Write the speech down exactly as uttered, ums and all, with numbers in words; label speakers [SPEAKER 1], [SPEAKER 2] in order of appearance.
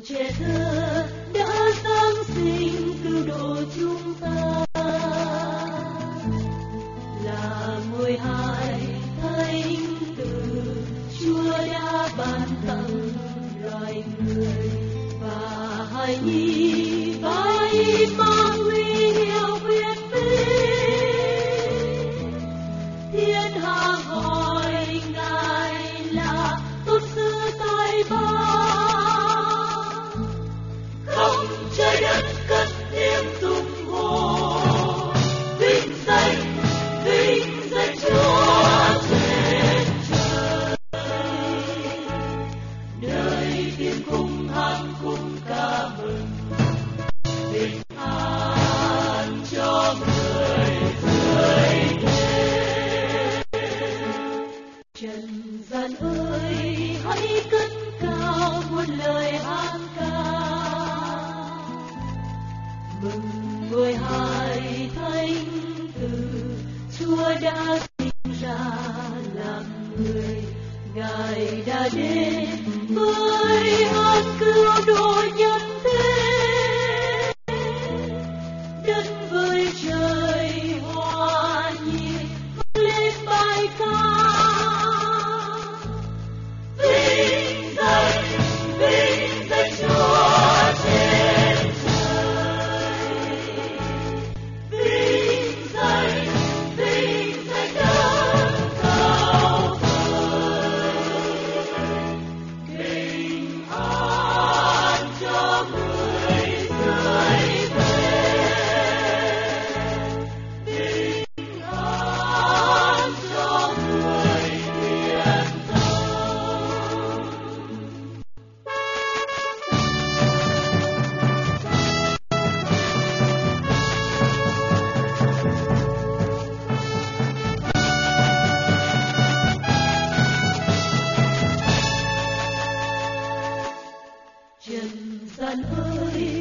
[SPEAKER 1] trẻ thơ đã giáng sinh cứu độ chúng ta, là môi hài thánh từ Chúa đã ban tặng loài người, và hài nhi vai mang huy hiệu quyền vinh. Thiên hạ gọi ngài là tôn sư tài ba, khắp trái đất cất tiếng tung hô vinh danh, vinh danh Chúa trên trời. Nơi tiếng khung hát khung ca mừng, bình an cho người dưới thế. Trần gian ơi hãy cất cao muôn lời hát ca, mừng ngôi hài thánh từ Chúa đã sinh ra làm người, ngài đã đến với hát cứu độ nhân thế. Đất với trời hòa nhịp vang lên bài ca, vinh danh, vinh danh Chúa trên trời, vinh danh, vinh danh đất cao vời, bình an cho người dưới thế, bình an cho người nguyện thông. Trần gian ơi